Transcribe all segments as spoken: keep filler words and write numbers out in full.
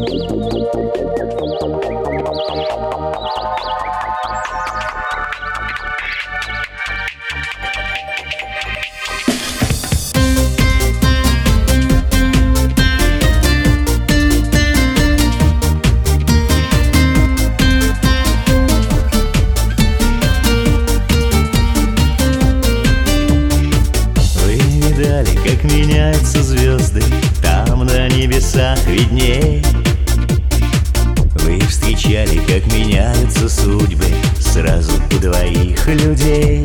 Как меняются звезды, там на небесах видней. Вы встречали, как меняются судьбы сразу у двоих людей.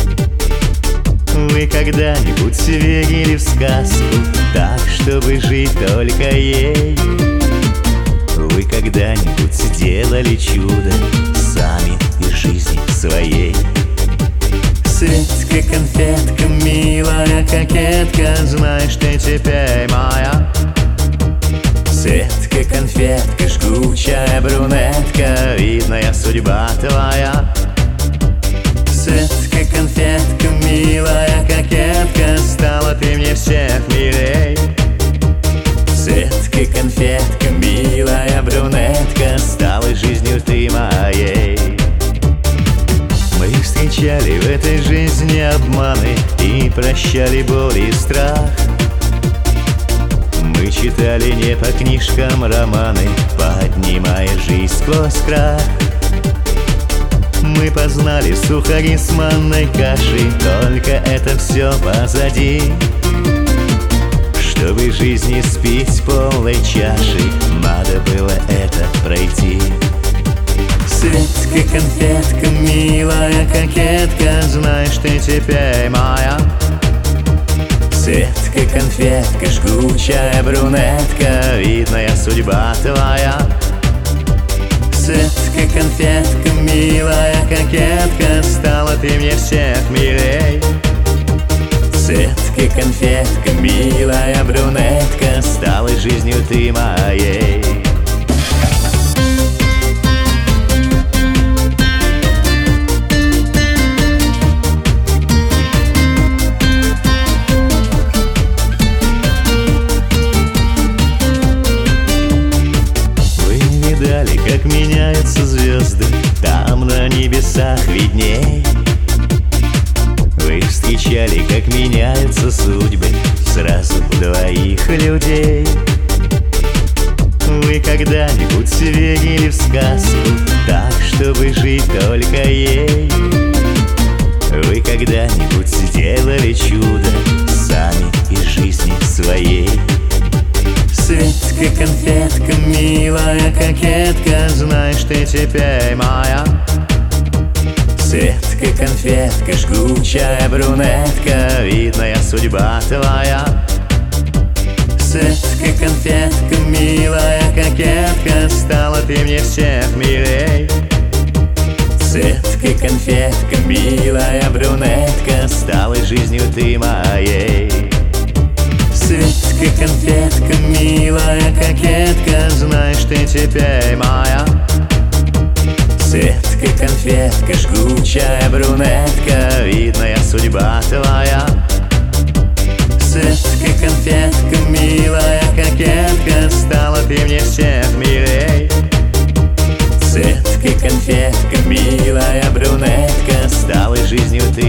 Вы когда-нибудь верили в сказку так, чтобы жить только ей? Вы когда-нибудь делали чудо сами из жизни своей? Светка, конфетка, милая кокетка, знаешь, ты теперь моя. Светка, конфетка, жгучая брюнетка, видная судьба твоя. Светка, конфетка, милая кокетка, стала ты мне всех милей. Светка, конфетка, милая брюнетка, стала жизнью ты моей. Мы встречали в этой жизни обманы и прощали боль и страх. Мы читали не по книжкам романы, поднимая жизнь сквозь крах. Мы познали сухари с манной кашей, только это все позади. Чтобы жизни спить полной чашей, надо было это пройти. Светка, конфетка, милая кокетка, знаешь, ты теперь моя. Светка, конфетка, жгучая брюнетка, видная судьба твоя. Светка, конфетка, милая кокетка, стала ты мне всех милей. Светка, конфетка, милая брюнетка, стала жизнью ты моей. Как меняются звезды, там на небесах видней. Вы встречали, как меняются судьбы сразу у двоих людей. Вы когда-нибудь верили в сказку так, чтобы жить только ей? Вы когда-нибудь делали чудо сами из жизни своей? Светка, конфетка, милая кокетка, знаешь, ты теперь моя. Светка, конфетка, жгучая брюнетка, видная судьба твоя. Светка, конфетка, милая кокетка, стала ты мне всех милей. Светка, конфетка, милая брюнетка, стала жизнью ты моей. Светка, конфетка, милая кокетка, знаешь, ты теперь моя. Светка, конфетка, жгучая брюнетка, видная судьба твоя. Светка, конфетка, милая кокетка, стала ты мне всех милей. Светка, конфетка, милая брюнетка, стала жизнью ты